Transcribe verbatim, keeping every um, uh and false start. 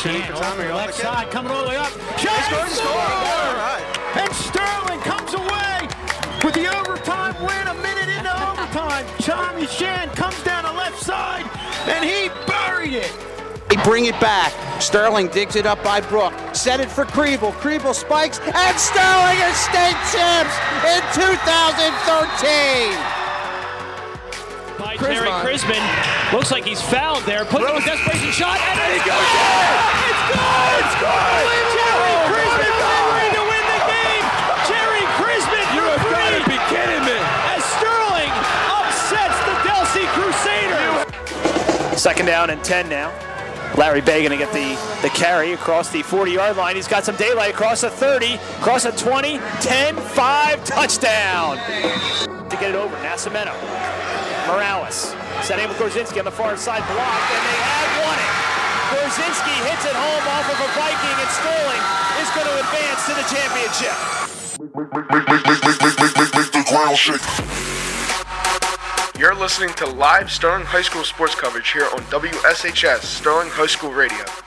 Shan over the left side, coming all the way up. Shot, scored, scored. All right. And Sterling comes away with the overtime win. A minute into overtime, Tommy Shan comes down the left side, and he buried it. They bring it back. Sterling digs it up by Brook. Set it for Kriebel. Kriebel spikes, and Sterling is state champs in two thousand thirteen. By Terry Crisman. Looks like he's fouled there. Putting a desperation shot, and it's good! It's good! It's good! Terry Crisman delivering to win the game! Terry Crisman, You have got to be kidding me! as Sterling upsets the Delsea Crusaders. Second down and ten now. Larry Bay going to get the, the carry across the forty-yard line. He's got some daylight across the thirty, across the twenty, ten, five, touchdown. To get it over, Nascimento. Morales setting with Gorzinski on the far side, blocked, and they have won it. Gorzinski hits it home off of a Viking, and Sterling is going to advance to the championship. Make the ground shake. You're listening to live Sterling High School sports coverage here on W S H S Sterling High School Radio.